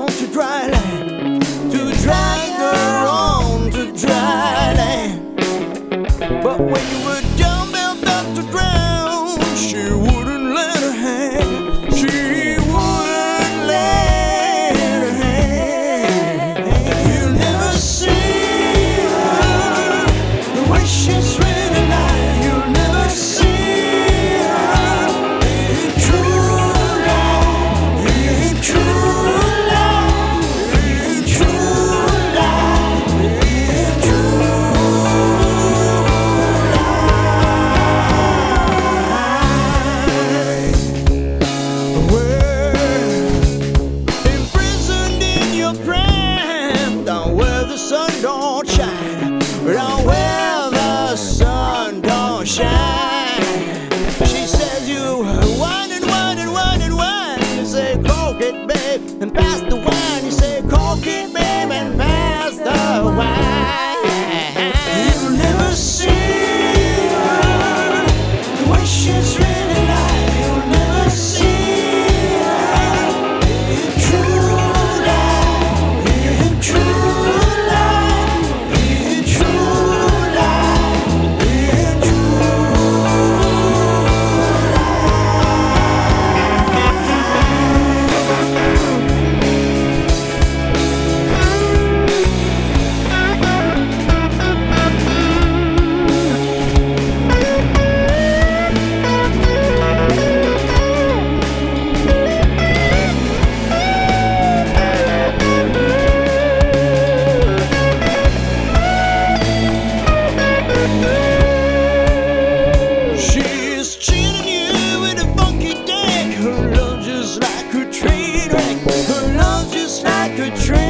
to dry land, to drag her on to dry land. But when you were dumbbelled up to drown, she wouldn't let her hand. She wouldn't let her hand. You'll never see her the way she's really like. You'll never see her. Ain't true love. Ain't true love. Ain't true love. Ain't true love. We're imprisoned in your crime, down where the sun don't shine, down where the sun don't shine. She says you whine and whine and whine and whine. You say coke it, babe, and pass the wine. You say coke it, babe, and pass the wine. You'll never see her the way she's really like. You'll never see her. Ain't true love. Ain't true love. Ain't true love. Ain't She's cheating you with a funky deck. Her love just like a train wreck. Her love just like a train